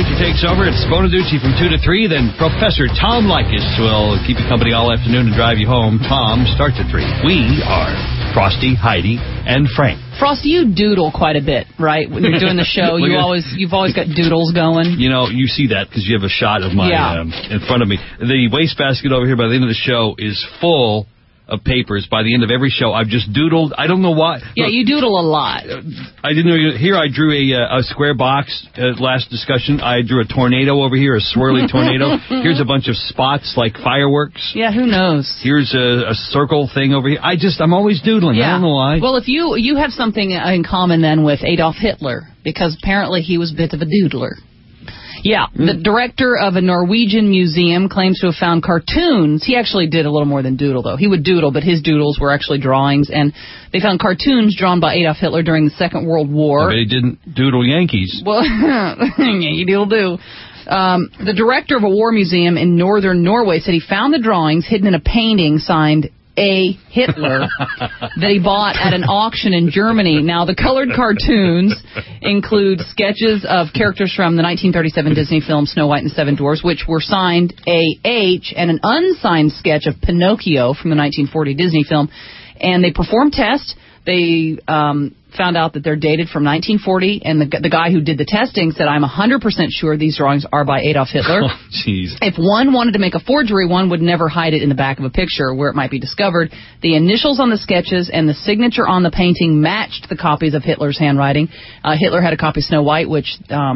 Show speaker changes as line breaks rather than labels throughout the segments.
Bonaducci takes over. It's Bonaducci from 2 to 3. Then Professor Tom Leykis will keep you company all afternoon and drive you home. Tom starts at 3. We are Frosty, Heidi, and Frank.
Frosty, you doodle quite a bit, right? When you're doing the show, you've always got doodles going.
You know, you see that because you have a shot of my in front of me. The wastebasket over here by the end of the show is full of papers. By the end of every show, I've just doodled. I don't know why.
Yeah, you doodle a lot.
I didn't know. Here I drew a square box last discussion. I drew a tornado over here, a swirly tornado. Here's a bunch of spots like fireworks.
Yeah, who knows?
Here's a circle thing over here. I'm always doodling.
Yeah.
I don't know why.
Well, if you have something in common then with Adolf Hitler, because apparently he was a bit of a doodler. Yeah, the director of a Norwegian museum claims to have found cartoons. He actually did a little more than doodle, though. He would doodle, but his doodles were actually drawings. And they found cartoons drawn by Adolf Hitler during the Second World War.
But he didn't doodle Yankees.
Well, Yankee doodle do. The director of a war museum in northern Norway said he found the drawings hidden in a painting signed A. Hitler that he bought at an auction in Germany. Now, the colored cartoons include sketches of characters from the 1937 Disney film Snow White and the Seven Dwarfs, which were signed A.H., and an unsigned sketch of Pinocchio from the 1940 Disney film. And they performed tests. They found out that they're dated from 1940, and the guy who did the testing said, I'm 100% sure these drawings are by Adolf Hitler.
Oh, jeez.
If one wanted to make a forgery, one would never hide it in the back of a picture where it might be discovered. The initials on the sketches and the signature on the painting matched the copies of Hitler's handwriting. Hitler had a copy of Snow White, which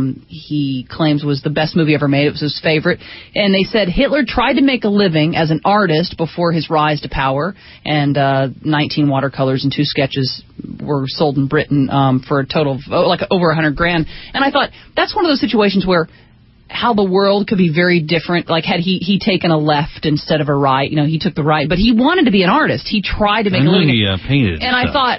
he claims was the best movie ever made. It was his favorite. And they said Hitler tried to make a living as an artist before his rise to power, and 19 watercolors and 2 sketches were sold in Britain for a total of over $100,000. And I thought that's one of those situations where how the world could be very different. Like had he taken a left instead of a right, he took the right, but he wanted to be an artist. He tried to make a living.
He painted.
And I thought,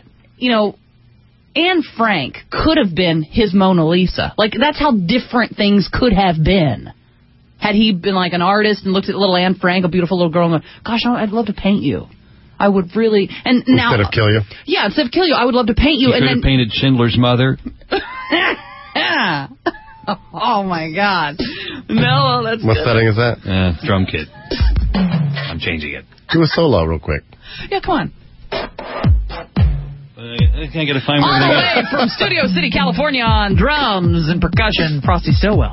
Anne Frank could have been his Mona Lisa. Like that's how different things could have been. Had he been like an artist and looked at little Anne Frank, a beautiful little girl, and go, gosh, I'd love to paint you. I would really, and now
instead of kill you.
Yeah, instead of kill you, I would love to paint you.
He could have painted Schindler's mother.
Oh my God! No, that's
what
good.
setting is that?
Drum kit. I'm changing it.
Do a solo real quick.
Yeah, come on.
I can't get a fine word.
All the way from Studio City, California, on drums and percussion, Frosty Stillwell.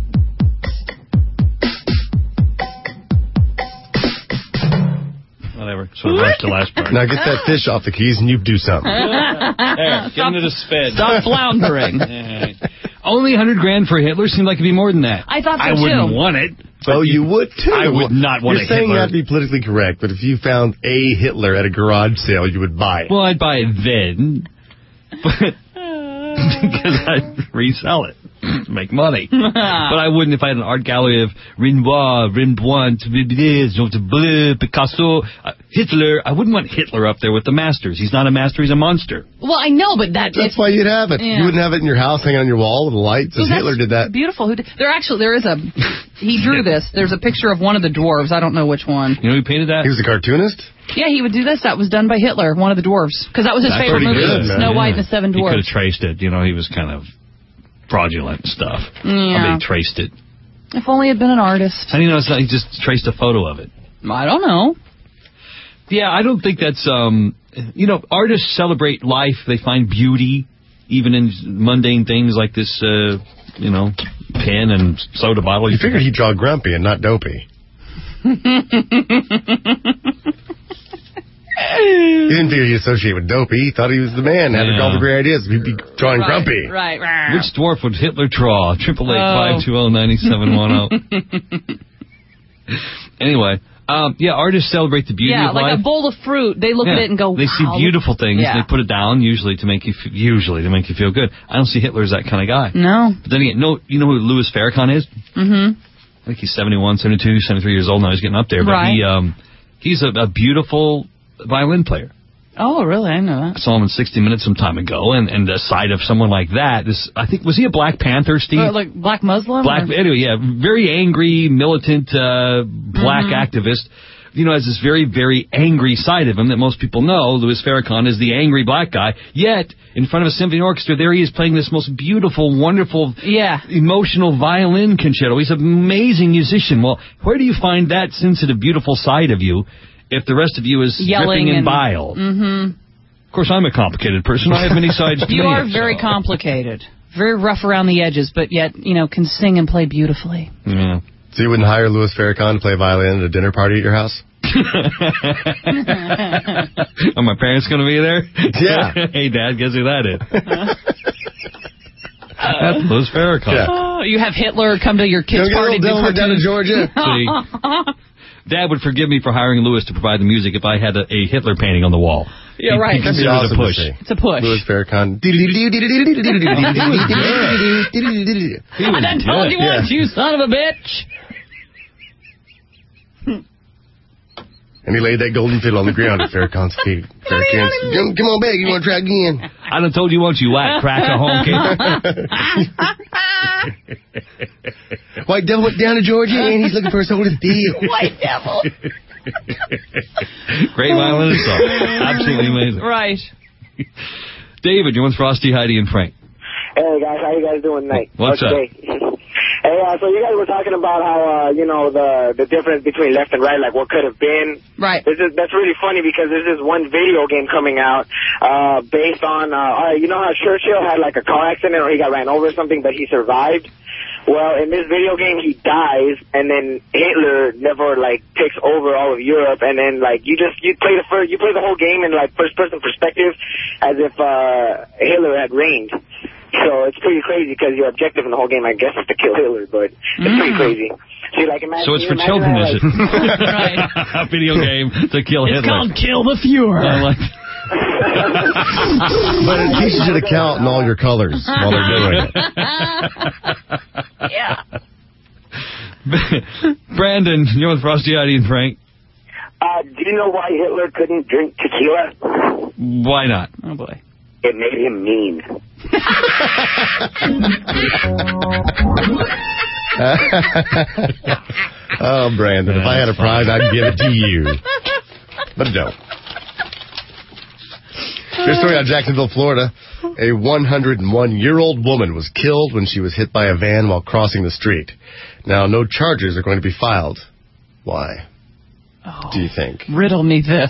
Whatever. So that's the last part.
Now get that fish off the keys and you do something.
There, get into the sped.
Stop floundering.
Only $100,000 for Hitler seemed like it'd be more than that.
I thought so
I wouldn't want it.
Oh, you would too.
I would not want
You're saying you have to be politically correct, but if you found a Hitler at a garage sale, you would buy it.
Well, I'd buy it then, but because I'd resell it to make money. But I wouldn't if I had an art gallery of Renoir, Rembrandt, Picasso, Hitler. I wouldn't want Hitler up there with the masters. He's not a master, he's a monster.
Well, I know, but
that's why you'd have it.
Yeah.
You wouldn't have it in your house hanging on your wall with the lights, as Hitler did that.
Beautiful. There is a... He drew this. There's a picture of one of the dwarves. I don't know which one.
You know who painted that?
He was a cartoonist?
Yeah, he would do this. That was done by Hitler, one of the dwarves. Because that was his favorite movie, Snow White and the Seven Dwarfs.
He could have traced it. He was kind of fraudulent and stuff.
Yeah.
He traced it.
If only he'd been an artist.
How do you know he just traced a photo of it?
I don't know.
Yeah, I don't think that's... artists celebrate life. They find beauty even in mundane things like this, pen and soda bottle.
You figured he'd draw grumpy and not dopey. He didn't figure he'd associate with dopey. He thought he was the man, had all the great ideas. He'd be drawing grumpy.
Right.
Which dwarf would Hitler draw? 888-520-9710. Anyway, artists celebrate the beauty of life.
Yeah, like a bowl of fruit. They look at it and go, wow.
They see beautiful things. Yeah. They put it down usually to make you feel good. I don't see Hitler as that kind of guy.
No.
But then again, you know who Louis Farrakhan is? Mm-hmm. I think he's 71, 72, 73 years old now. He's getting up there. But he's a beautiful violin player.
Oh, really? I know that.
I saw him in 60 Minutes some time ago, and the sight of someone like that, I think, was he a Black Panther, Steve?
Like Black Muslim?
Anyway, very angry, militant, black activist. has this very, very angry side of him that most people know. Louis Farrakhan is the angry black guy. Yet, in front of a symphony orchestra, there he is playing this most beautiful, wonderful, emotional violin concerto. He's an amazing musician. Well, where do you find that sensitive, beautiful side of you if the rest of you is
yelling
dripping in bile?
Mm-hmm.
Of course, I'm a complicated person. I have many sides to me.
You are very complicated. Very rough around the edges, but yet, can sing and play beautifully.
Yeah.
So you wouldn't hire Louis Farrakhan to play violin at a dinner party at your house?
Are my parents going to be there?
Yeah.
Hey, Dad, guess who that is? That's Louis Farrakhan.
Yeah.
You have Hitler come to your kids' party.
Down to Georgia.
See, Dad would forgive me for hiring Louis to provide the music if I had a Hitler painting on the wall.
Yeah, right.
That'd be awesome. Push.
It's a push.
Louis Farrakhan.
I done told you once, you son of a bitch.
And he laid that golden fiddle on the ground at Farrakhan's feet. Farrakhan, come on back, you want to try again?
I done told you once, you whack crack a honky.
White devil went down to Georgia and he's looking for a soul to steal.
White devil.
Great violinist song. Absolutely amazing.
Right.
David, you want Frosty, Heidi, and Frank?
Hey, guys. How you guys doing tonight?
What's up?
Hey, so you guys were talking about how, the difference between left and right, like what could have been.
Right.
That's really funny because there's this one video game coming out based on, you know how Churchill had like a car accident or he got ran over or something, but he survived? Well, in this video game, he dies, and then Hitler never, takes over all of Europe, and then, you play the whole game in, first-person perspective as if Hitler had reigned. So it's pretty crazy because your objective in the whole game, I guess, is to kill Hitler, but it's pretty crazy. So, imagine,
so it's for children, is it?
Right.
A video game to kill Hitler.
It's called Kill the Fuhrer.
But it teaches you to count in all your colors while they're doing it.
Yeah.
Brandon, you're with Frosty, Heidi, and Frank.
Do you know why Hitler couldn't drink tequila?
Why not?
Oh, boy.
It made him mean.
Oh, Brandon, if I had a prize, I'd give it to you. But don't. Here's a story out of Jacksonville, Florida. A 101-year-old woman was killed when she was hit by a van while crossing the street. Now, no charges are going to be filed. Why? Do you think?
Riddle me this.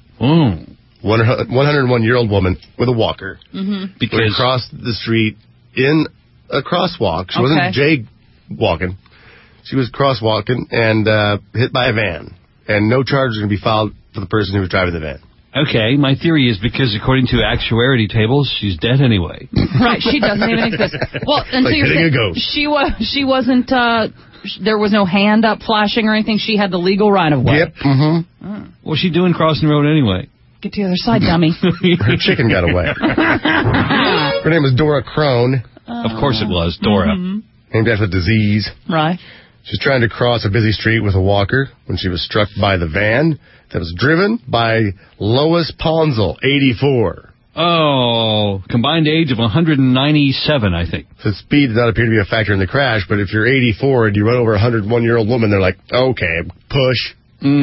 101-year-old woman with a walker.
Mm-hmm.
Because crossed the street in a crosswalk. She wasn't jaywalking. She was crosswalking and hit by a van. And no charges are going to be filed for the person who was driving the van.
Okay, my theory is because according to actuarity tables, she's dead anyway.
Right, she doesn't even exist. Well, until
like
you're
hitting
saying
a ghost.
She wasn't. There was no hand up flashing or anything. She had the legal right of way.
Yep. Mm-hmm.
What's she doing crossing the road anyway?
Get to the other side, dummy.
Her chicken got away. Her name was Dora Crone.
Of course it was, Dora.
Mm-hmm.
Named after a disease.
Right.
She's trying to cross a busy street with a walker when she was struck by the van that was driven by Lois Ponzel, 84.
Oh, combined age of 197, I think.
So speed did not appear to be a factor in the crash, but if you're 84 and you run over a 101-year-old woman, they're like, okay, push.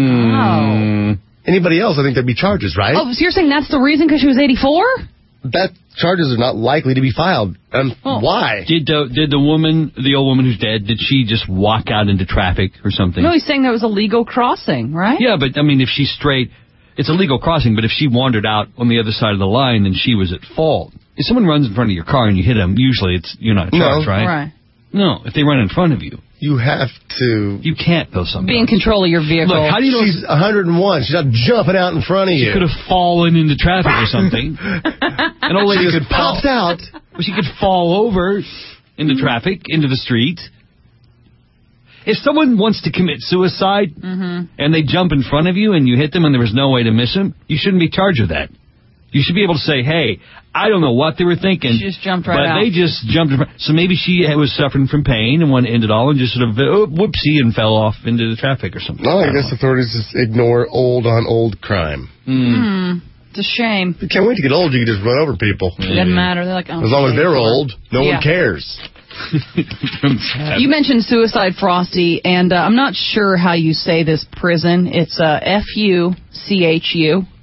Oh.
Anybody else, I think there'd be charges, right?
Oh, so you're saying that's the reason because she was 84?
That charges are not likely to be filed. Why?
Did the woman, the old woman who's dead, did she just walk out into traffic or something?
No, he's saying that was a legal crossing, right?
Yeah, but, I mean, if she's straight, it's a legal crossing, but if she wandered out on the other side of the line, then she was at fault. If someone runs in front of your car and you hit them, usually you're not charged, right?
Right.
No, if they run in front of you.
You have to...
You can't, though, sometimes.
Be in control of your vehicle.
Look, how do you know...
She's 101. She's not jumping out in front of you.
She could have fallen into traffic or something. An old lady could
popped out.
Well, she could fall over into traffic, into the street. If someone wants to commit suicide and they jump in front of you and you hit them and there was no way to miss them, you shouldn't be charged with that. You should be able to say, hey, I don't know what they were thinking.
She just jumped right out.
But they just jumped in front. So maybe she was suffering from pain and wanted to end it all and just sort of whoopsie and fell off into the traffic or something.
No, I guess authorities just ignore old on old crime.
It's a shame.
If you can't wait to get old, you can just run over people.
It doesn't matter. They're like, oh,
as long as they're old, no one cares.
You mentioned suicide, Frosty, and I'm not sure how you say this prison. It's F-U-C-H-U.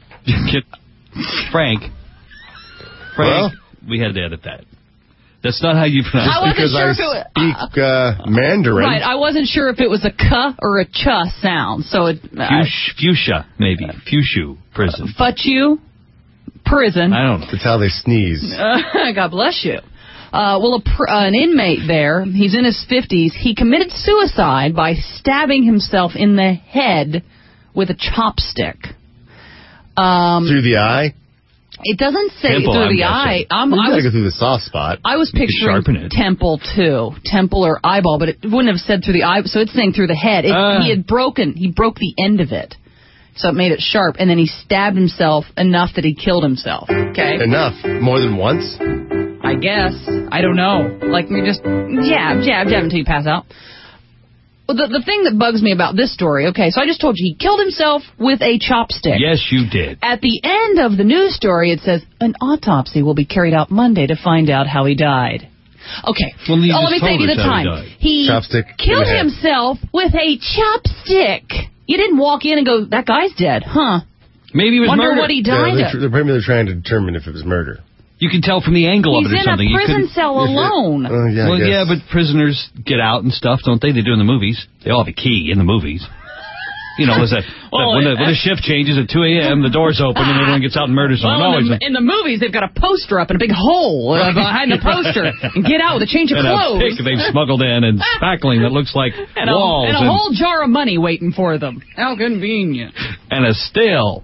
Frank,
Well,
we had to edit that. That's not how you pronounce
I
it.
wasn't sure
because
if
I speak Mandarin.
Right, I wasn't sure if it was a K or a Ch sound. So it
Fuchsia, maybe. Fushu prison.
Fuchu prison.
I don't know.
That's how they sneeze.
God bless you. Well, an inmate there, he's in his 50s, he committed suicide by stabbing himself in the head with a chopstick.
Through the eye?
It doesn't say
Temple,
through
I'm
the eye.
You gotta go through the soft spot.
I was
sharpen
picturing
it.
temple, too. Temple or eyeball, but it wouldn't have said through the eye, so it's saying through the head. He broke the end of it. So it made it sharp, and then he stabbed himself enough that he killed himself. Okay?
Enough. More than once?
I guess. I don't know. Like, you just jab until you pass out. Well, the thing that bugs me about this story, okay, so I just told you he killed himself with a chopstick.
Yes, you did.
At the end of the news story, it says, an autopsy will be carried out Monday to find out how he died. Okay,
Well, you
let me
just
save
told
you the
us how he
time.
died.
He
Chopstick in
killed
the head.
himself with a chopstick. You didn't walk in and go, that guy's dead, huh?
Maybe it was
Wonder
murder.
what he died of.
They're probably trying to determine if it was murder.
You can tell from the angle
He's
of it or
in
something.
a
You
prison
couldn't-
cell alone.
Oh, yeah,
Well,
I guess.
yeah, but prisoners get out and stuff, don't they? They do in the movies. They all have a key in the movies. You know, when the shift changes at 2 a.m., the doors open and everyone gets out and murders someone.
Well,
Always
in the movies, they've got a poster up and a big hole behind the poster. And get out with a change of
and
clothes.
a pick they've smuggled in and spackling that looks like walls.
And a whole jar of money waiting for them. How convenient.
And a still.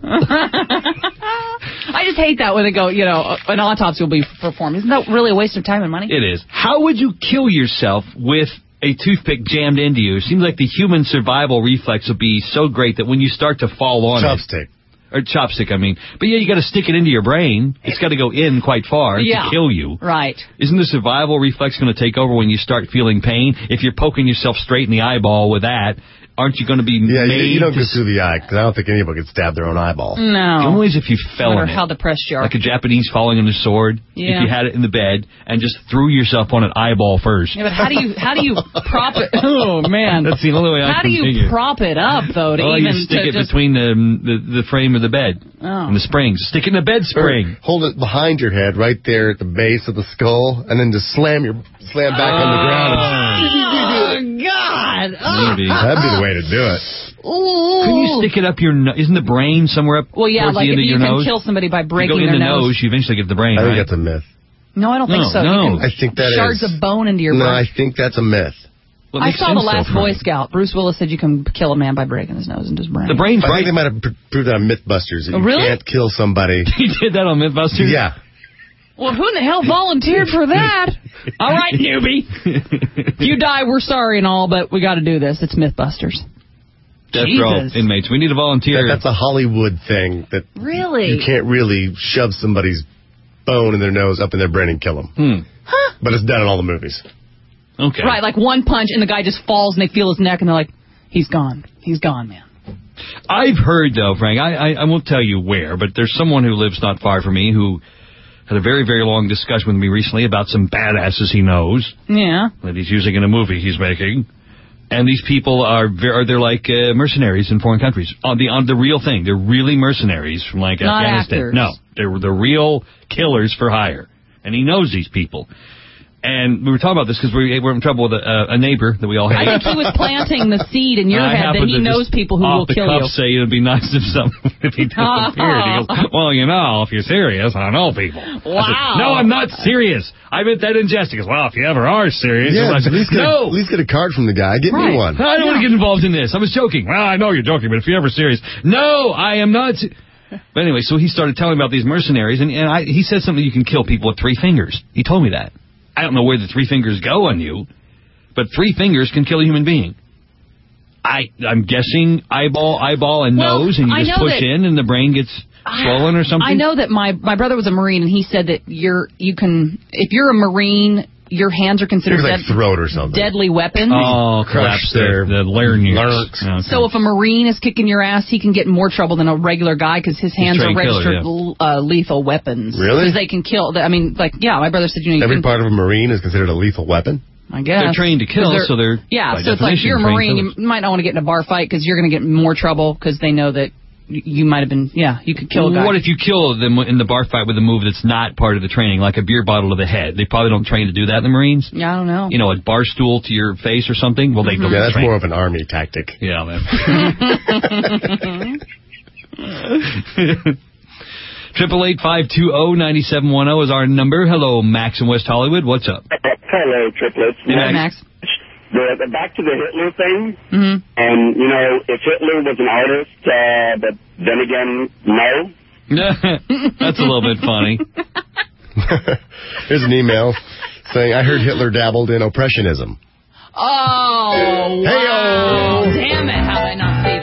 I just hate that when they go, an autopsy will be performed. Isn't that really a waste of time and money?
It is. How would you kill yourself with a toothpick jammed into you? It seems like the human survival reflex will be so great that when you start to fall on
Chopstick.
or chopstick, I mean. But yeah, you got to stick it into your brain. It's got to go in quite far to kill you.
Right.
Isn't the survival reflex going to take over when you start feeling pain? If you're poking yourself straight in the eyeball with that, aren't you going to be made
you don't
to
go through the eye, because I don't think anyone could stab their own eyeball.
No.
Always if you fell
No
on
matter
it.
how depressed you are.
Like a Japanese falling on a sword.
Yeah.
If you had it in the bed and just threw yourself on an eyeball first.
Yeah, but how do you prop it? Oh man,
That's the only way I
how
can
do you
figure.
prop it up though? To
Well,
even
you stick
to
it
just,
between the frame of the bed and the springs. Stick it in the bed spring.
Or hold it behind your head, right there at the base of the skull, and then just slam back on the ground.
oh God!
Maybe.
That'd be the way to do it.
Couldn't you stick it up your nose? Isn't the brain somewhere up
Well, yeah,
towards
like
the end
if
of
you
your
can
nose?
kill somebody by
You
breaking
go in
their
the nose, you eventually get the brain,
I think
right?
that's a myth.
No, I don't think so.
No.
You can
I think that
shards
is.
of bone into your
No,
brain.
I think that's a myth.
Well, it
I
makes
saw The
sense, though,
Last Boy
Frank.
Scout. Bruce Willis said you can kill a man by breaking his nose into his brain.
The brain's
I
right.
think they might have proved that on Mythbusters. That
Oh,
you
really?
can't kill somebody.
He did that on Mythbusters?
Yeah.
Well, who in the hell volunteered for that? All right, newbie. If you die, we're sorry and all, but we got to do this. It's Mythbusters.
Death
Jesus.
row inmates. We need a volunteer.
That's a Hollywood thing that
Really?
you can't really shove somebody's bone in their nose up in their brain and kill them. But it's done in all the movies.
Okay.
Right, like one punch and the guy just falls and they feel his neck and they're like, he's gone. He's gone, man.
I've heard, though, Frank, I won't tell you where, but there's someone who lives not far from me who had a very, very long discussion with me recently about some badasses he knows
Yeah.
that he's using in a movie he's making. And these people they're like mercenaries in foreign countries. On the real thing. They're really mercenaries from like
Not
Afghanistan.
actors.
No, they're the real killers for hire. And he knows these people. And we were talking about this because we were in trouble with a neighbor that we all hate.
I think he was planting the seed in your
I
head that
happened
he
to
knows
just
people who
off
will
the
kill
cuff
you.
say it'd be nice if if he disappeared. He goes, well, if you're serious, I know people. I said,
Wow.
no, I'm not serious. I meant that in jest. He goes, well, if you ever are serious.
Yeah,
I said,
at least get a card from the guy. Get me one.
I don't want to get involved in this. I was joking. Well, I know you're joking, but if you're ever serious. No, I am not. But anyway, so he started telling me about these mercenaries, and he said something you can kill people with 3 fingers. He told me that. I don't know where the 3 fingers go on you, but 3 fingers can kill a human being. I'm guessing eyeball, and nose, and you just push in, and the brain gets swollen or something.
I know that my brother was a Marine, and he said that if you're a Marine your hands are considered
throat or something.
Deadly weapons.
Oh, collapse the larynx. Okay.
So if a Marine is kicking your ass, he can get in more trouble than a regular guy because his hands are registered lethal weapons.
Really?
Because they can kill. I mean, my brother said,
every part of a Marine is considered a lethal weapon?
I guess.
They're trained to kill, so they're...
Yeah, so it's like if you're a Marine, you might not want to get in a bar fight because you're going to get in more trouble because they know that you might have been, you could kill a guy.
What if you kill them in the bar fight with a move that's not part of the training, like a beer bottle to the head? They probably don't train to do that in the Marines.
Yeah, I don't know.
You know, a bar stool to your face or something? Well, they don't
that's
train.
more of an Army tactic.
Yeah, man. 888-520-9710 is our number. Hello, Max in West Hollywood. What's up?
Hello, triplets.
Hey, Max.
Back to the Hitler thing,
Mm-hmm.
and, if Hitler was an artist, but then again, no.
That's a little bit funny.
Here's an email saying, I heard Hitler dabbled in oppressionism.
Oh, wow.
Hey-o.
Damn it, how did I not see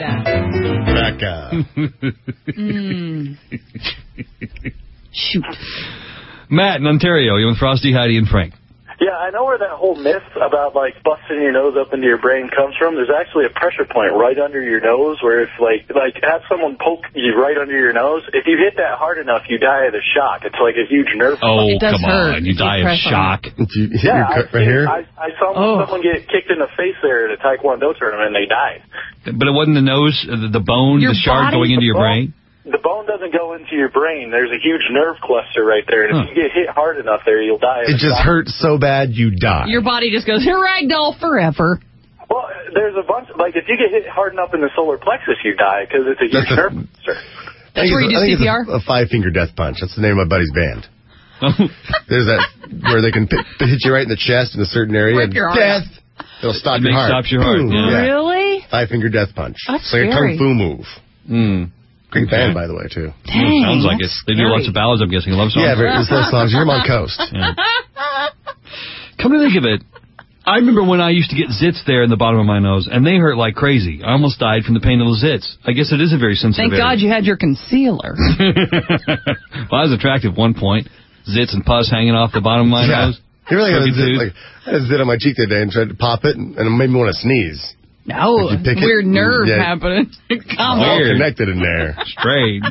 that? Shoot.
Matt in Ontario, you with Frosty, Heidi, and Frank.
Yeah, I know where that whole myth about, busting your nose up into your brain comes from. There's actually a pressure point right under your nose where if, have someone poke you right under your nose, if you hit that hard enough, you die of the shock. It's like a huge nerve.
Oh,
it does
come
hurt.
on. You die of shock.
Right here?
I saw someone get kicked in the face there at a Taekwondo tournament, and they died.
But it wasn't the nose, the bone, the shard going into your brain?
The bone doesn't go into your brain. There's a huge nerve cluster right there, and if you get hit hard enough there, you'll die.
It just hurts so bad you die.
Your body just goes, ragdoll forever.
Well, there's a bunch, if you get hit hard enough in the solar plexus, you die, because it's a huge nerve cluster.
That's where you do CPR?
It's a five-finger death punch. That's the name of my buddy's band. There's that where they can hit you right in the chest in a certain area.
Rip your arm
death! It'll stop your heart.
Stops your heart, yeah.
Really?
Five-finger death punch.
That's
it's like
scary.
a kung fu move. Great band, by the way, too.
Dang,
sounds like it. They do lots of ballads, I'm guessing. Love songs.
Yeah, it's love songs. You're on Coast.
Yeah. Come to think of it, I remember when I used to get zits there in the bottom of my nose, and they hurt like crazy. I almost died from the pain of those zits. I guess it is a very sensitive
Thank God you had your concealer.
Well, I was attractive at one point. Zits and pus hanging off the bottom of my nose.
You really had a zit, I had a zit on my cheek the other day and tried to pop it, and it made me want to sneeze.
No, weird nerve happening. Come
all
on.
connected in there.
Strange.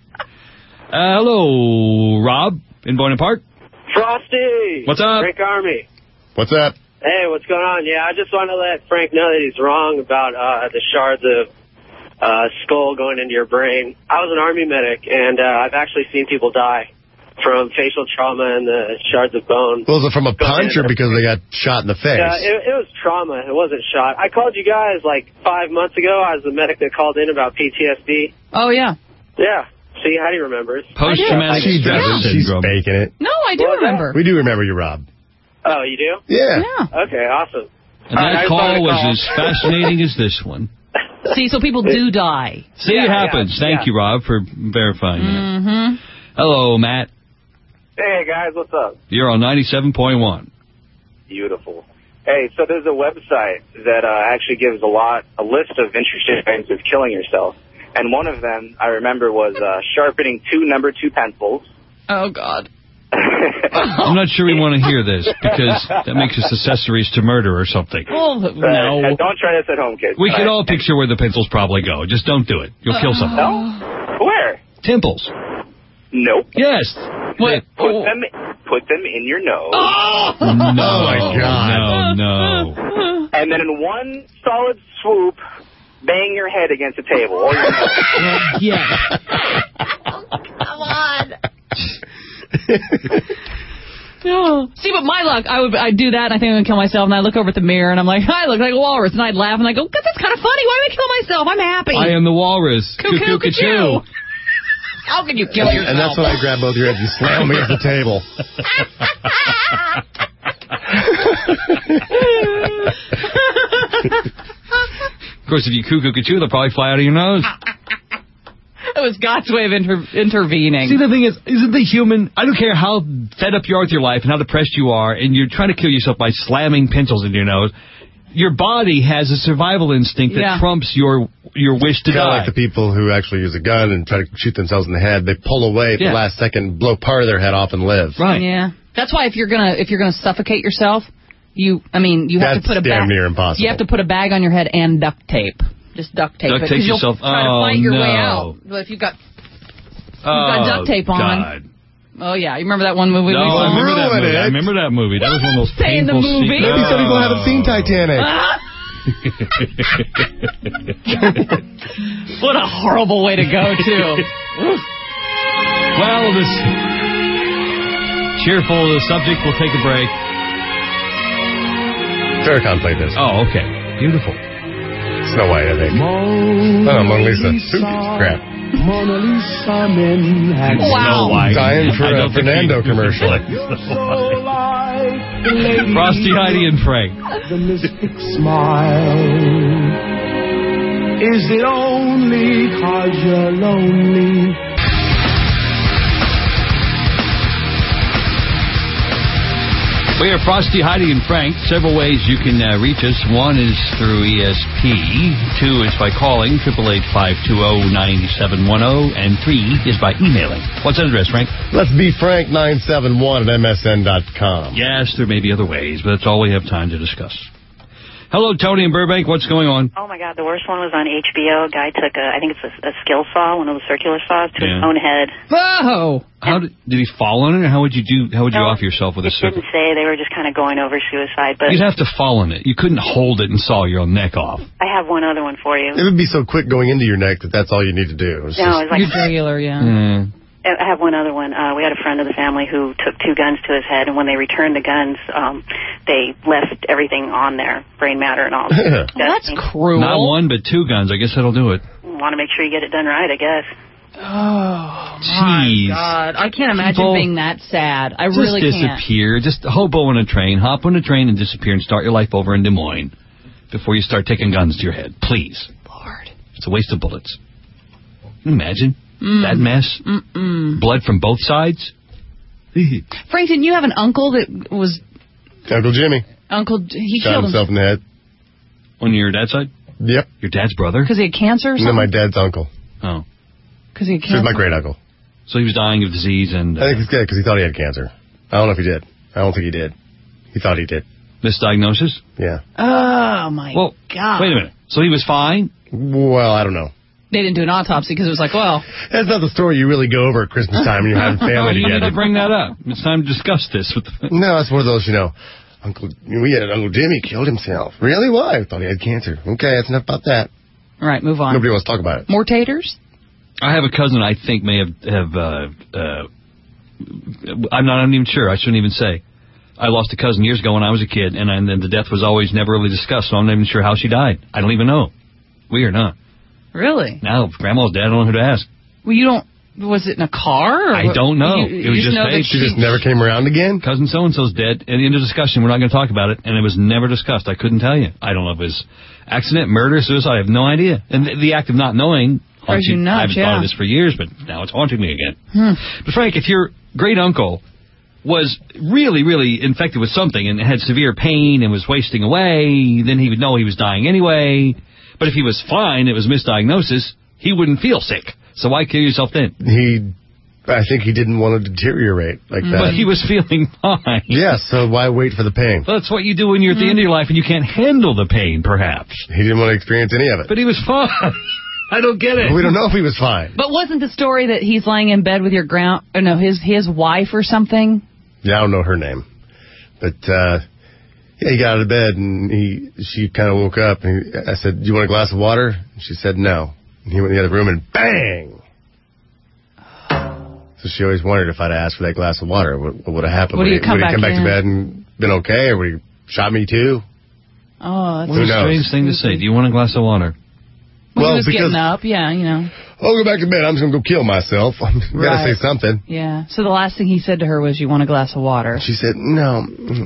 Hello, Rob in Boynton Park.
Frosty!
What's up?
Frank Army.
What's up?
Hey, what's going on? Yeah, I just want to let Frank know that he's wrong about the shards of skull going into your brain. I was an Army medic, and I've actually seen people die from facial trauma and the shards of bone.
Well, was it from a punch or because they got shot in the face?
Yeah, it was trauma. It wasn't shot. I called you guys 5 months ago. I was the medic that called in about PTSD.
Oh, yeah.
Yeah. See, Heidi remembers.
Post-traumatic stress
She's
syndrome.
faking it.
No, I do remember.
We do remember you, Rob.
Oh, you do?
Yeah.
Okay, awesome.
And that call was as fascinating as this one.
See, so people do die.
See, it happens. Thank you, Rob, for verifying that. Hello, Matt.
Hey, guys, what's up?
You're on 97.1.
Beautiful. Hey, so there's a website that actually gives a list of interesting ways of killing yourself. And one of them, I remember, was sharpening 2 number 2 pencils.
Oh, God.
I'm not sure we want to hear this, because that makes us accessories to murder or something.
Oh, no.
Don't try this at home, kids.
We can all picture where the pencils probably go. Just don't do it. You'll kill someone.
No? Where?
Temples.
Nope.
Yes.
What?
Put them in your nose.
No,
my God.
No.
And then in one solid swoop, bang your head against the table. Or your nose.
Yes.
Come on. No. See, but my luck, I'd do that, and I think I'm going to kill myself, and I look over at the mirror, and I'm like, I look like a walrus, and I'd laugh, and I go, God, that's kind of funny. Why do I kill myself? I'm happy.
I am the walrus.
Cuckoo, cuckoo. How can you kill yourself?
And that's when I grab both your heads and slam them against the table.
Of course, if you cuckoo, they'll probably fly out of your nose.
It was God's way of intervening.
See, the thing is, isn't the human... I don't care how fed up you are with your life and how depressed you are, and you're trying to kill yourself by slamming pencils into your nose. Your body has a survival instinct that trumps your wish to die.
Kind of like the people who actually use a gun and try to shoot themselves in the head. They pull away at the last second, blow part of their head off, and live.
Right.
Yeah. That's why if you're gonna suffocate yourself, you have to put a bag.
Damn near impossible.
You have to put a bag on your head and duct tape. Just duct tape it because you'll try to fight your way out. But if you've got duct tape on.
God.
Oh yeah, you remember that one movie?
No, I remember that movie. That was one of those painful
movie.
Maybe some people haven't seen Titanic.
What a horrible way to go, too.
Well, this cheerful subject will take a break.
Farrakhan played this.
Oh, okay. Beautiful.
Snow White, I think. Mona Lisa. Crap.
Mona Lisa men had
wow.
Dying for a Fernando commercial.
Frosty, Heidi, and Frank.
The mystic smile. Is it only 'cause you're lonely?
We are Frosty, Heidi, and Frank. Several ways you can reach us. One is through ESP. 2 is by calling 888-520-9710. And 3 is by emailing. What's that address, Frank?
Let's be Frank971@msn.com.
Yes, there may be other ways, but that's all we have time to discuss. Hello, Tony in Burbank. What's going on?
Oh, my God. The worst one was on HBO. A guy took I think it's a skill saw, one of the circular saws, to his own head.
Whoa!
How did he fall on it, or how would you off yourself with a circle?
Didn't say. They were just kind of going over suicide. But
you'd have to fall on it. You couldn't hold it and saw your own neck off.
I have one other one for you.
It would be so quick going into your neck that's all you need to do.
It's like
jugular, yeah.
I have one other one. We had a friend of the family who took 2 guns to his head, and when they returned the guns, they left everything on there, brain matter and all.
That's cruel.
Not 1, but 2 guns. I guess that'll do it.
Want to make sure you get it done right, I guess.
Oh,
jeez.
My God. I can't imagine being that sad. I really can't.
Just disappear. Just hobo on a train. Hop on a train and disappear and start your life over in Des Moines before you start taking guns to your head. Please.
Lord.
It's a waste of bullets. Can you imagine? That mess? Blood from both sides?
Frank, didn't you have an uncle that was...
Uncle Jimmy.
He
shot
killed
himself in the head.
On your dad's side?
Yep.
Your dad's brother?
Because he had cancer or something?
No, my dad's uncle.
Oh.
Because he had cancer?
He was my great uncle.
So he was dying of disease and...
I think he's dead because he thought he had cancer. I don't know if he did. I don't think he did. He thought he did.
Misdiagnosis?
Yeah.
Oh, my God.
Wait a minute. So he was fine?
Well, I don't know.
They didn't do an autopsy because it was like, well...
That's not the story you really go over at Christmas time when you're having family
you
together.
need to bring that up. It's time to discuss this.
No, it's one of those, Uncle Jimmy killed himself. Really? Why? I thought he had cancer. Okay, that's enough about that.
All right, move on.
Nobody wants to talk about it.
More taters?
I have a cousin I think may have I'm not even sure. I shouldn't even say. I lost a cousin years ago when I was a kid, and then the death was always never really discussed, so I'm not even sure how she died. I don't even know. Weird, huh?
Really?
Now, if Grandma's dead, I don't know who to ask.
Well, you don't... Was it in a car? Or
I don't know. It was just
hey, she just never came around again?
Cousin so-and-so's dead. At the end of discussion, we're not going to talk about it, and it was never discussed. I couldn't tell you. I don't know if it was accident, murder, suicide. I have no idea. And the act of not knowing...
I've
thought of this for years, but now it's haunting me again. But Frank, if your great uncle was really, really infected with something and had severe pain and was wasting away, then he would know he was dying anyway. But if he was fine, it was misdiagnosis, he wouldn't feel sick. So why kill yourself then?
I think he didn't want to deteriorate like that.
But he was feeling fine.
Yeah, so why wait for the pain?
Well, that's what you do when you're at the end of your life and you can't handle the pain, perhaps.
He didn't want to experience any of it.
But he was fine. I don't get it.
We don't know if he was fine.
But wasn't the story that he's lying in bed with his wife or something?
Yeah, I don't know her name. But, he got out of bed and she kind of woke up and I said, "Do you want a glass of water?" And she said no. And he went in the other room and bang! So she always wondered if I'd asked for that glass of water, what would have happened?
Would he come
back
in?
to bed and been okay, or would he shot me too?
Oh, that's
what a strange thing to say. Do you want a glass of water?
Well, he was getting up, yeah,
I'll go back to bed. I'm just going to go kill myself. You got to say something.
Yeah. So the last thing he said to her was, "You want a glass of water?"
She said, "No."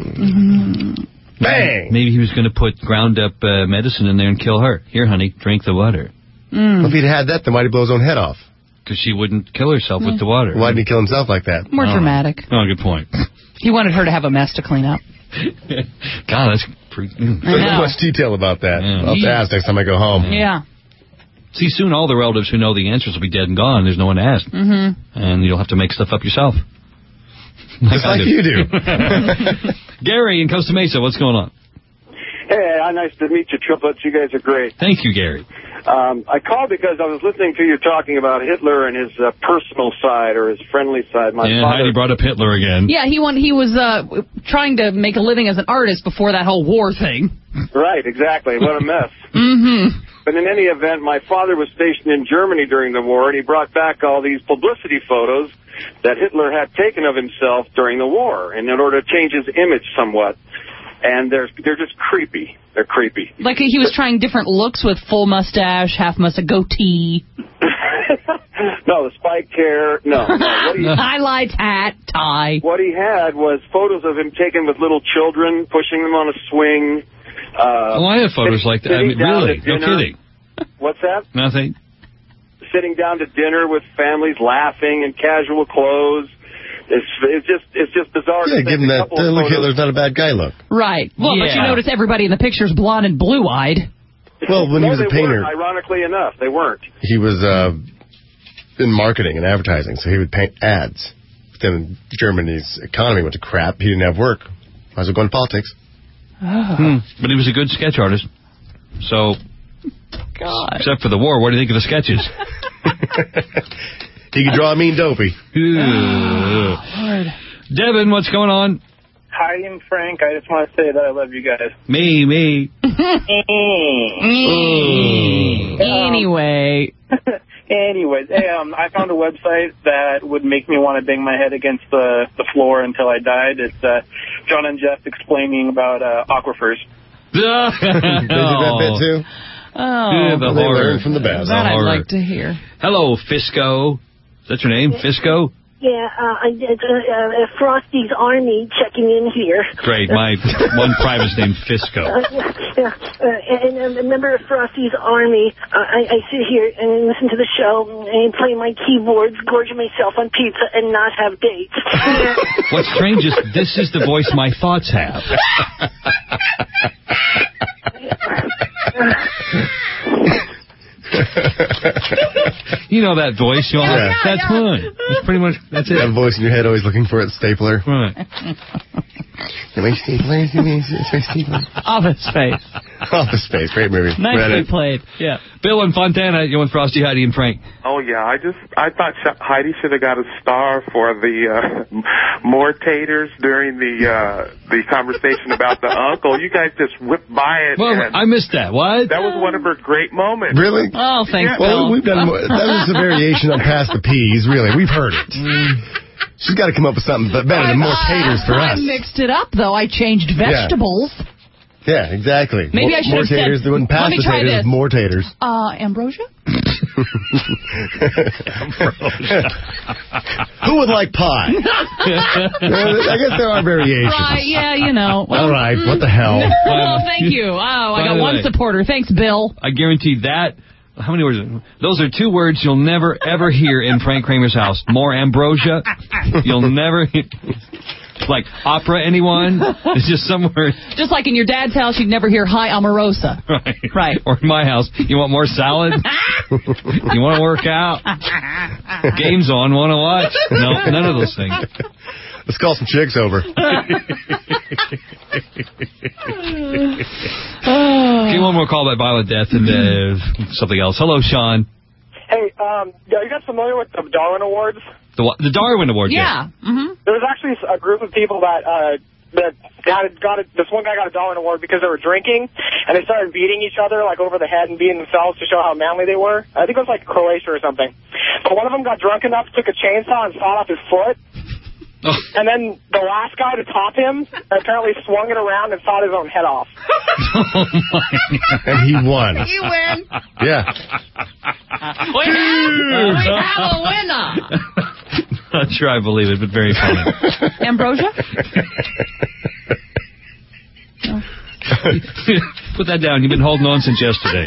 Bang!
Maybe he was going to put ground up medicine in there and kill her. Here, honey, drink the water.
Well, if he'd had that, then why'd he blow his own head off?
Because she wouldn't kill herself with the water.
Why didn't he kill himself like that?
More dramatic.
Oh, good point.
He wanted her to have a mess to clean up.
God, that's pretty...
There's not much detail about that. Yeah. I'll have to ask next time I go home.
Yeah.
See, soon all the relatives who know the answers will be dead and gone. There's no one to ask. And you'll have to make stuff up yourself.
Just like you do.
Gary in Costa Mesa, what's going on?
Hey, nice to meet you, Triplets. You guys are great.
Thank you, Gary.
I called because I was listening to you talking about Hitler and his personal side or his friendly side.
Heidi brought up Hitler again.
Yeah, he was trying to make a living as an artist before that whole war thing.
Right, exactly. What a mess. But in any event, my father was stationed in Germany during the war, and he brought back all these publicity photos that Hitler had taken of himself during the war, and in order to change his image somewhat. And they're just creepy. They're creepy.
Like he was trying different looks with full mustache, half mustache, goatee.
No, the spiked hair. No.
Highlights, hat, tie.
What he had was photos of him taken with little children, pushing them on a swing.
I have photos like that. I mean, really? No kidding.
What's that?
Nothing.
Sitting down to dinner with families, laughing in casual clothes. It's just bizarre.
Yeah, give him that look, Hitler's not a bad guy look.
Right. Well, but you notice everybody in the picture's blonde and blue-eyed.
Well, when he was a painter.
Ironically enough, they weren't.
He was in marketing and advertising, so he would paint ads. But then Germany's economy went to crap. He didn't have work. Might as well go into politics.
But he was a good sketch artist. So,
God.
Except for the war, what do you think of the sketches?
He could draw a mean dopey.
Lord.
Devin, what's going on?
Heidi and Frank, I just want to say that I love you guys.
Me.
Anyway.
Anyways, hey, I found a website that would make me want to bang my head against the floor until I died. It's John and Jeff explaining about aquifers.
They did that bit too?
Oh,
the
they
horror.
learned from the best.
That I'd like to hear.
Hello, Fisco. Is that your name, Fisco?
Yeah, Frosty's Army checking in here.
Great, my one private's named Fisco.
And a member of Frosty's Army, I sit here and listen to the show and play my keyboards, gorge myself on pizza, and not have dates.
What's strange is this is the voice my thoughts have. You know that voice. That's one. That's pretty much, that's it.
That voice in your head always looking for its stapler.
Right.
My stapler. It's my stapler.
Office Space.
Office Space. Great movie.
Nicely played. Yeah.
Bill in Fontana, you're with Frosty, Heidi, and Frank.
Oh, yeah. I thought Heidi should have got a star for the more taters during the conversation about the uncle. You guys just whipped by it.
Well, I missed that. What?
That was one of her great moments.
Really?
Oh, thanks,
Well,
Bill.
we've done more. That was a variation on Pass the Peas, really. We've heard it. She's got to come up with something better than more taters for us.
I mixed it up, though. I changed vegetables.
Yeah, exactly.
Maybe I should
more
have said,
taters. They wouldn't pass
let me
the
try
taters.
this.
More taters.
Ambrosia?
Who would like pie? I guess there are variations.
Right, yeah, you know.
All right, what the hell?
Well, thank you. Oh, I got one supporter. Thanks, Bill.
I guarantee that. How many words? Those are two words you'll never, ever hear in Frank Kramer's house. More ambrosia. You'll never hear. Like opera, anyone? It's just somewhere.
Just like in your dad's house, you'd never hear hi Omarosa. Right.
Or in my house, you want more salad? You want to work out? Game's on, want to watch? No, none of those things.
Let's call some chicks over.
Okay, one more call about violent death and something else. Hello, Sean.
Hey, are you guys familiar with the Darwin Awards?
The Darwin Award,
yeah. Mm-hmm.
There was actually a group of people that this one guy got a Darwin Award because they were drinking, and they started beating each other, like, over the head and beating themselves to show how manly they were. I think it was, like, Croatia or something. But one of them got drunk enough, took a chainsaw and sawed off his foot.
Oh.
And then the last guy to top him apparently swung it around and sawed his own head off.
Oh, my God.
And he won.
You win.
Yeah.
We have a winner.
Not sure I believe it, but very funny.
Ambrosia?
No. Put that down. You've been holding on since yesterday.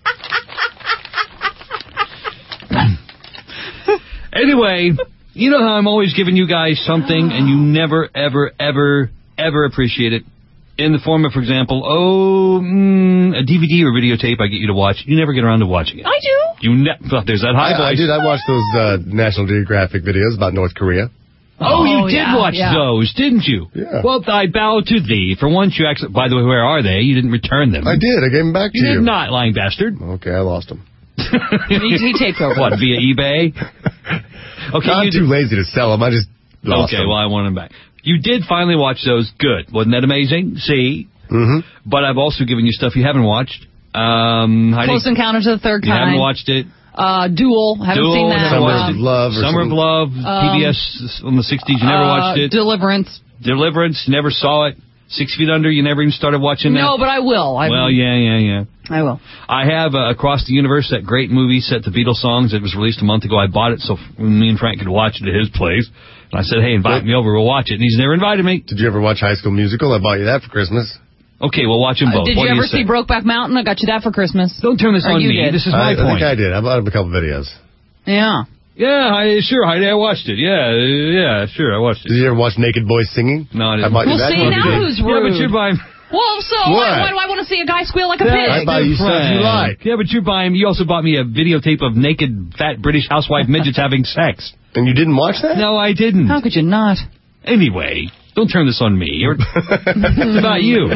Anyway, you know how I'm always giving you guys something and you never, ever, ever, ever appreciate it? In the form of, for example, a DVD or videotape I get you to watch. You never get around to watching it.
I do.
There's that high voice.
I watched those National Geographic videos about North Korea.
Oh, you did watch
yeah.
those, didn't you?
Yeah.
Well, I bow to thee. For once, you actually... By the way, where are they? You didn't return them.
I did. I gave them back to you.
You did not, lying bastard.
Okay, I lost them.
he taped over.
What, via eBay? Okay,
I'm too lazy to sell them. I just lost them.
Well, I want them back. You did finally watch those. Good. Wasn't that amazing? See?
Mm-hmm.
But I've also given you stuff you haven't watched. Heidi,
Close Encounters of the Third
you
Kind.
haven't watched it.
Duel. Haven't seen that.
Summer of Love.
Summer of Love. PBS on the 60s. You never watched it.
Deliverance.
Never saw it. 6 Feet Under. You never even started watching that.
No, but I will.
Yeah.
I will.
I have Across the Universe, that great movie set to Beatles songs. It was released a month ago. I bought it so me and Frank could watch it at his place. And I said, hey, invite me over. We'll watch it. And he's never invited me.
Did you ever watch High School Musical? I bought you that for Christmas.
Okay, we'll watch them both.
Did you ever see Brokeback Mountain? I got you that for Christmas.
Don't turn this on me.
Did.
This is my point.
I think I did. I bought him a couple videos.
Yeah.
Yeah, sure, Heidi, I watched it. Yeah, sure, I watched it.
Did you ever watch Naked Boys Singing?
No, I didn't.
I bought you that.
See, now who's rude?
Yeah, but you're buying...
Well, so why do I want to see a guy squeal like a pig?
I buy you stuff you like.
Yeah, but you also bought me a videotape of naked, fat British housewife midgets having sex.
And you didn't watch that?
No, I didn't.
How could you not?
Anyway, don't turn this on me. It's about you.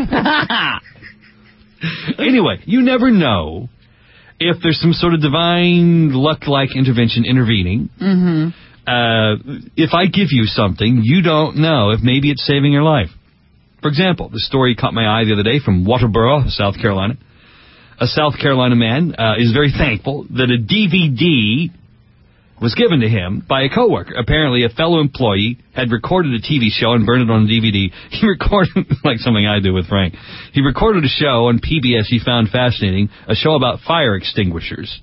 Anyway, you never know if there's some sort of divine luck-like intervention intervening.
Mm-hmm.
If I give you something, you don't know if maybe it's saving your life. For example, the story caught my eye the other day from Waterboro, South Carolina. A South Carolina man is very thankful that a DVD was given to him by a coworker. Apparently, a fellow employee had recorded a TV show and burned it on a DVD. He recorded, like something I do with Frank, he recorded a show on PBS he found fascinating, a show about fire extinguishers.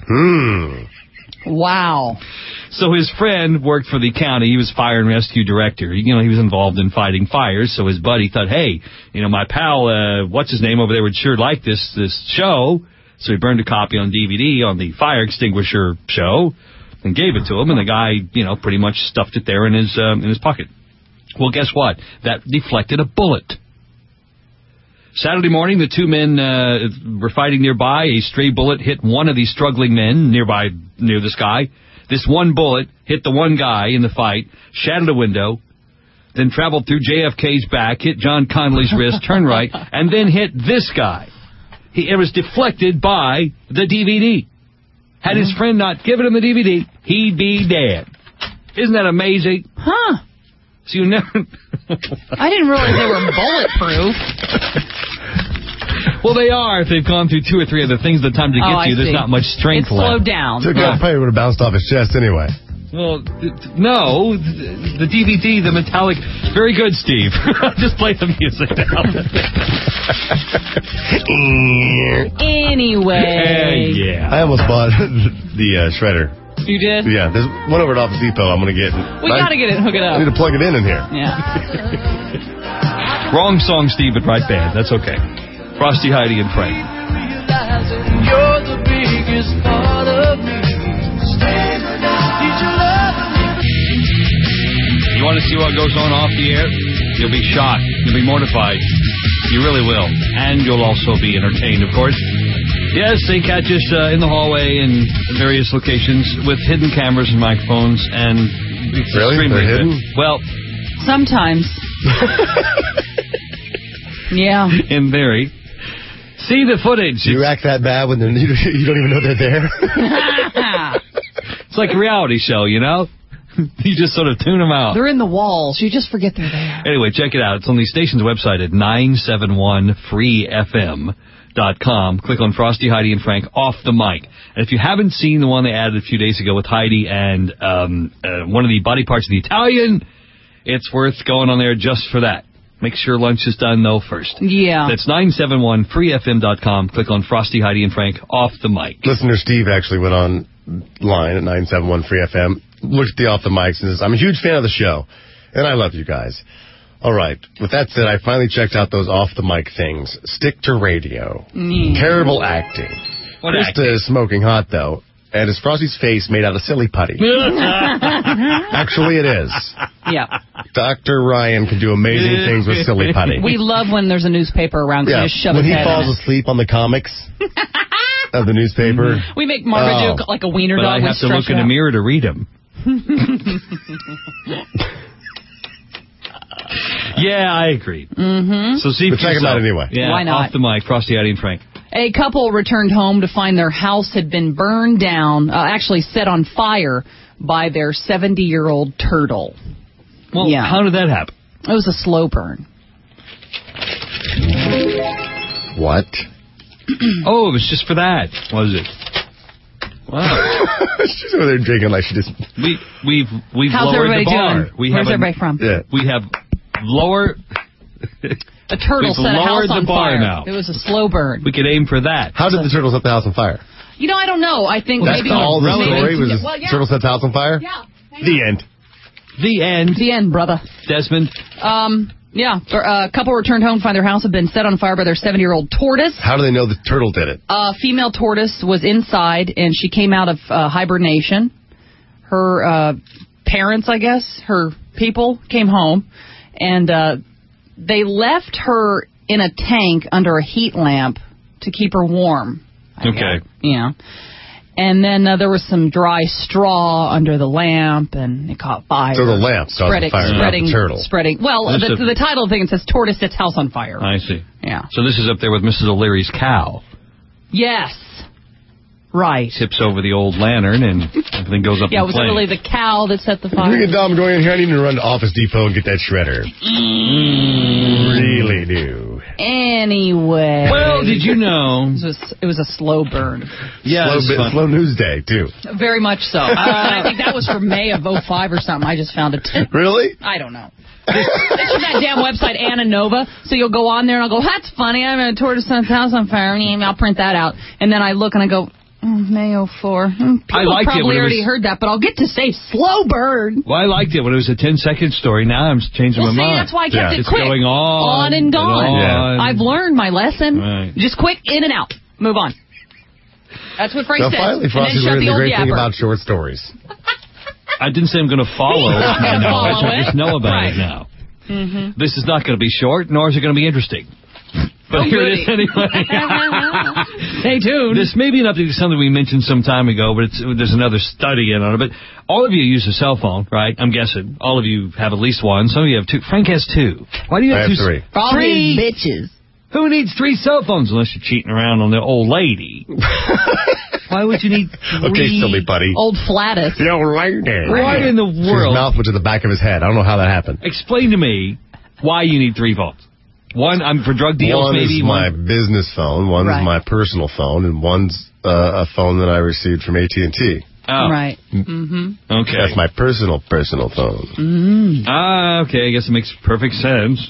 Wow.
So his friend worked for the county. He was fire and rescue director. He was involved in fighting fires. So his buddy thought, hey, my pal, what's his name over there would sure like this show. So he burned a copy on DVD on the fire extinguisher show and gave it to him. And the guy, pretty much stuffed it there in his pocket. Well, guess what? That deflected a bullet. Saturday morning, the two men were fighting nearby. A stray bullet hit one of these struggling men near this guy. This one bullet hit the one guy in the fight, shattered a window, then traveled through JFK's back, hit John Connolly's wrist, turned right, and then hit this guy. It was deflected by the DVD. Had his friend not given him the DVD, he'd be dead. Isn't that amazing?
Huh.
So you never...
I didn't realize they were bulletproof.
Well, they are. If they've gone through two or three other things, the time to get to you, there's not much strength
left. It's slowed down.
So it probably would have bounced off his chest anyway.
Well, no. The DVD, the metallic... Very good, Steve. Just play the music now.
Anyway.
Yeah.
I almost bought the shredder.
You did?
Yeah, there's one over at Office Depot I'm going to get.
We got to get it, hook it up.
I need to plug it in here.
Yeah.
Wrong song, Steve, but right band. That's okay. Frosty, Heidi, and Frank.
You're the biggest part of me.
You want to see what goes on off the air? You'll be shocked. You'll be mortified. You really will. And you'll also be entertained, of course. Yes, they catch us in the hallway and various locations with hidden cameras and microphones, and it's
really?
Extremely
They're hidden?
Well,
sometimes. Yeah.
In very. See the footage.
You act that bad when you don't even know they're there.
It's like a reality show, You just sort of tune them out.
They're in the walls. You just forget they're there.
Anyway, check it out. It's on the station's website at 971freefm.com. Click on Frosty, Heidi, and Frank off the mic. And if you haven't seen the one they added a few days ago with Heidi and one of the body parts of the Italian, it's worth going on there just for that. Make sure lunch is done, though, first.
Yeah.
That's 971freefm.com. Click on Frosty, Heidi, and Frank off the mic.
Listener Steve actually went online at 971freefm, looked at the off the mics, and says, I'm a huge fan of the show, and I love you guys. All right. With that said, I finally checked out those off the mic things. Stick to radio. Terrible acting.
What
Krista
acting?
is smoking hot, though. And is Frosty's face made out of silly putty? Actually, it is.
Yeah.
Dr. Ryan can do amazing things with silly putty.
We love when there's a newspaper around.
Yeah.
Just shove
When
his
he
head
falls
in it.
asleep on the comics of the newspaper.
We make Marmaduke like a wiener
but
dog.
I have to look in a mirror to read him. Yeah, I agree.
Mm-hmm.
So see,
but check them out anyway.
Yeah,
why not?
Off the mic, Frosty, and Frank.
A couple returned home to find their house had been burned down, actually set on fire by their 70-year-old turtle.
Well, how did that happen?
It was a slow burn.
What?
Oh, it was just for that, was it? Wow.
She's over there drinking like she just...
We've
How's
lowered
everybody
the bar.
doing? Where's everybody from?
Yeah.
We have lower...
A turtle set a house on fire.
Now.
It was a slow burn.
We could aim for that.
How did the turtle set the house on fire?
You know, I don't know. I think
That's
maybe...
all the story? Was turtle set the house on fire?
Yeah.
The end.
The end.
The end, brother.
Desmond?
Yeah. A couple returned home to find their house had been set on fire by their 70-year-old tortoise.
How do they know the turtle did it?
Female tortoise was inside, and she came out of hibernation. Her parents, I guess, her people, came home, and they left her in a tank under a heat lamp to keep her warm.
Okay.
Yeah. And then there was some dry straw under the lamp, and it caught fire.
So the lamp caught the fire, not the turtle.
Spreading. Well, the title of the thing, it says Tortoise Sets House on Fire.
I see.
Yeah.
So this is up there with Mrs. O'Leary's cow.
Yes. Right.
Tips over the old lantern, and everything goes up in
Yeah, it was
flames.
really the cow that set the fire.
Dom, going in here. I need to run to Office Depot and get that shredder. Really do.
Anyway.
Well, did you know?
It was a slow burn.
Yeah, slow news day, too.
Very much so. I think that was from May of 05 or something. I just found it.
Really?
I don't know. It's from that damn website, Anna Nova. So you'll go on there and I'll go, that's funny. I'm a tortoise set house on fire. And I'll print that out. And then I look and I go, May 04. People probably already heard that, but I'll get to say slow burn.
Well, I liked it when it was a 10-second story. Now I'm changing my mind.
That's why I kept it
it's
quick.
Going on
and gone.
Yeah.
I've learned my lesson.
Right.
Just quick, in and out. Move on. That's what Frank says.
Finally, Frosty's learned the great thing about short stories.
I didn't say I'm going to follow it. I just know about
Right.
it now.
Mm-hmm.
This is not going to be short, nor is it going to be interesting. But here it is anyway.
Stay tuned.
This may be an update to something we mentioned some time ago, but there's another study in on it. But all of you use a cell phone, right? I'm guessing. All of you have at least one. Some of you have two. Frank has two. Why do you have two?
Three.
For all these bitches.
Who needs 3 cell phones unless you're cheating around on the old lady? Why would you need 3?
Okay, silly buddy.
Old flatus.
The old lady.
Why in the world?
His mouth went to the back of his head. I don't know how that happened.
Explain to me why you need 3 phones. One, for drug deals,
one
maybe.
Is my business phone. One is my personal phone, and one's a phone that I received from AT&T.
Oh.
Right. Mm-hmm.
Okay.
That's my personal phone.
Mm.
Okay. I guess it makes perfect sense.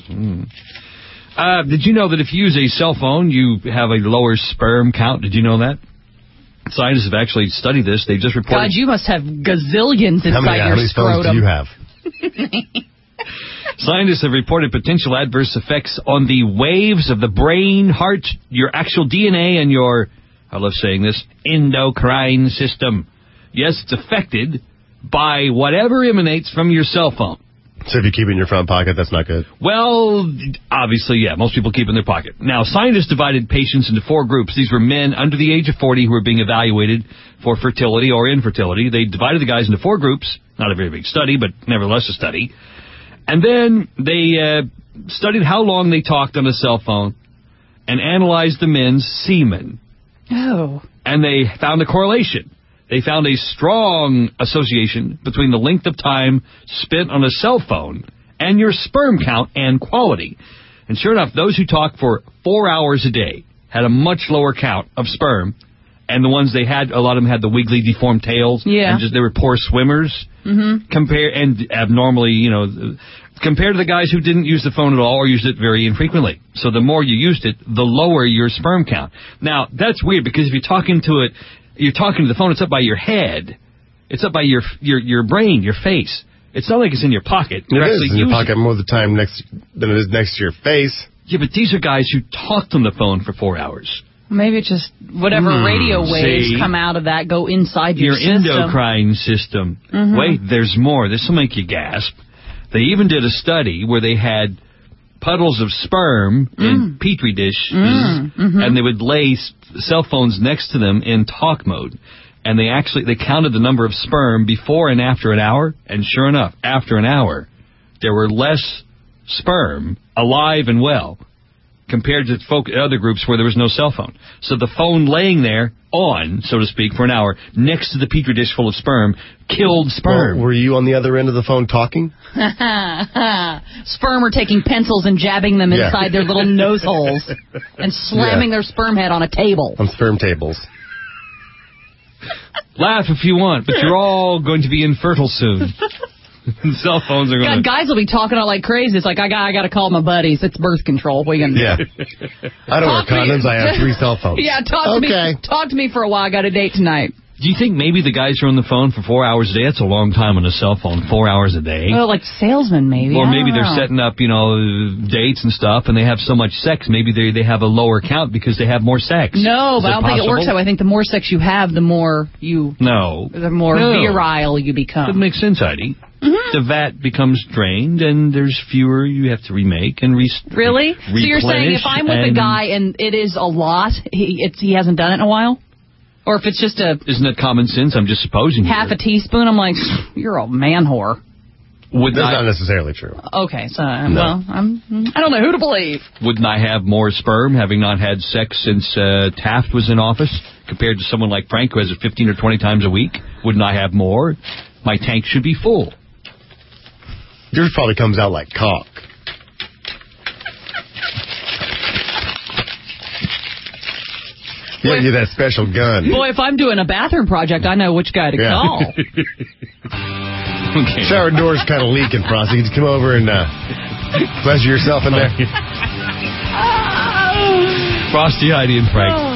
Did you know that if you use a cell phone, you have a lower sperm count? Did you know that? Scientists have actually studied this. They just reported...
God, you must have gazillions inside
how many
scrotum.
phones do you have?
Scientists have reported potential adverse effects on the waves of the brain, heart, your actual DNA, and your, I love saying this, endocrine system. Yes, it's affected by whatever emanates from your cell phone.
So if you keep it in your front pocket, that's not good?
Well, obviously, yeah. Most people keep it in their pocket. Now, scientists divided patients into 4 groups. These were men under the age of 40 who were being evaluated for fertility or infertility. They divided the guys into 4 groups. Not a very big study, but nevertheless a study. And then they studied how long they talked on a cell phone and analyzed the men's semen.
Oh.
And they found a correlation. They found a strong association between the length of time spent on a cell phone and your sperm count and quality. And sure enough, those who talked for 4 hours a day had a much lower count of sperm. And the ones they had, a lot of them had the wiggly, deformed tails.
Yeah.
And they were poor swimmers.
Mm-hmm.
And abnormally, compared to the guys who didn't use the phone at all or used it very infrequently. So the more you used it, the lower your sperm count. Now, that's weird because if you're talking to the phone, it's up by your head. It's up by your brain, your face. It's not like it's in your pocket.
It is in your pocket more of the time than it is next to your face.
Yeah, but these are guys who talked on the phone for 4 hours.
Maybe it's just whatever radio waves come out of that go inside your system.
Your endocrine system.
Mm-hmm.
Wait, there's more. This will make you gasp. They even did a study where they had puddles of sperm in petri dishes, and they would lay cell phones next to them in talk mode. And they counted the number of sperm before and after an hour, and sure enough, after an hour, there were less sperm alive and well compared to other groups where there was no cell phone. So the phone laying there on, so to speak, for an hour next to the petri dish full of sperm killed sperm.
Well, were you on the other end of the phone talking?
Sperm are taking pencils and jabbing them inside their little nose holes and slamming their sperm head on a table.
On sperm tables.
Laugh if you want, but you're all going to be infertile soon. Cell phones are going to...
Guys will be talking out like crazy. It's like, I got to call my buddies. It's birth control. What are you going to do?
I don't wear condoms. I have 3 cell phones.
Yeah, talk to me for a while. I got a date tonight.
Do you think maybe the guys are on the phone for 4 hours a day? That's a long time on a cell phone, 4 hours a day.
Oh, like salesmen maybe.
Or maybe they're setting up, dates and stuff, and they have so much sex. Maybe they have a lower count because they have more sex.
No, but I don't think it works that way. I think the more sex you have, the more virile you become.
That makes sense, Heidi. Mm-hmm. The vat becomes drained, and there's fewer you have to remake and
Really? So you're saying if I'm with a guy and it is a lot, he hasn't done it in a while? Or if it's just
Isn't that common sense? I'm just supposing.
Half a teaspoon, I'm like, you're a man whore.
That's not necessarily true.
Okay, so, I don't know who to believe.
Wouldn't I have more sperm having not had sex since Taft was in office compared to someone like Frank who has it 15 or 20 times a week? Wouldn't I have more? My tank should be full.
Yours probably comes out like cock. Yeah, you that special gun.
Boy, if I'm doing a bathroom project, I know which guy to call.
Okay.
Shower door's kind of leaking, Frosty. You come over and pleasure yourself in there.
Frosty, Heidi, and Frank.